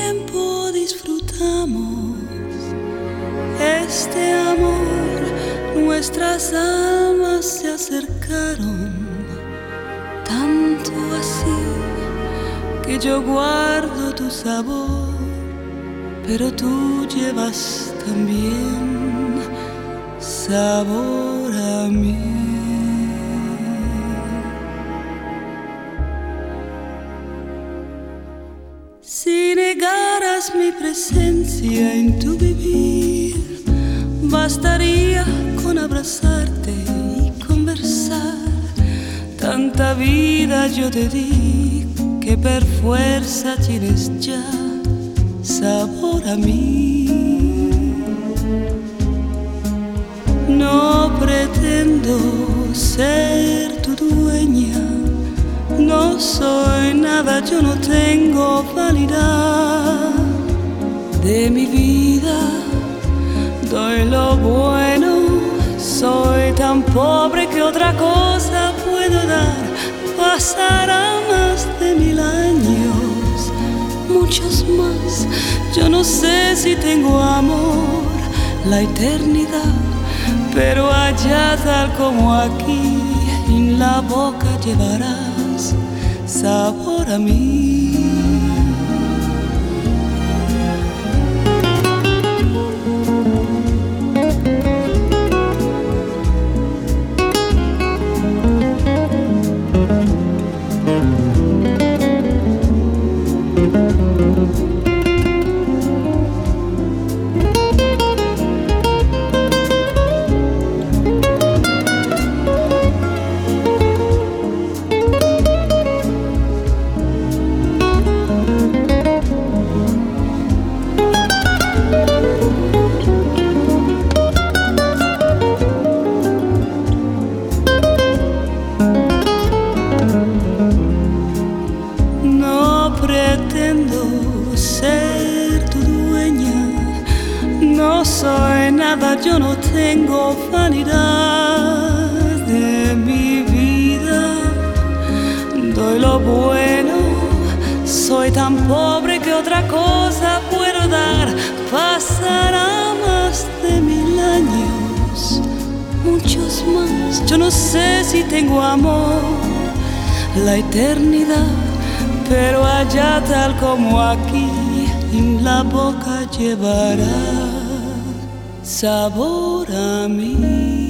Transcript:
tiempo disfrutamos este amor, nuestras almas se acercaron, tanto así que yo guardo tu sabor, pero tú llevas también sabor a mí. Si negaras mi presencia en tu vivir, bastaría con abrazarte y conversar. Tanta vida yo te di que por fuerza tienes ya sabor a mí. No pretendo ser tu dueña, no soy nada, yo no tengo vanidad. De mi vida doy lo bueno, soy tan pobre que otra cosa puedo dar. Pasará más de 1000 años, muchos más, yo no sé si tengo amor, la eternidad, pero allá tal como aquí, en la boca llevarás sabor a mí. Pretendo ser tu dueña, no soy nada, yo no tengo vanidad. De mi vida doy lo bueno, soy tan pobre que otra cosa puedo dar. Pasará más de 1000 años, muchos más, yo no sé si tengo amor, la eternidad, pero allá tal como aquí, en la boca llevará sabor a mí.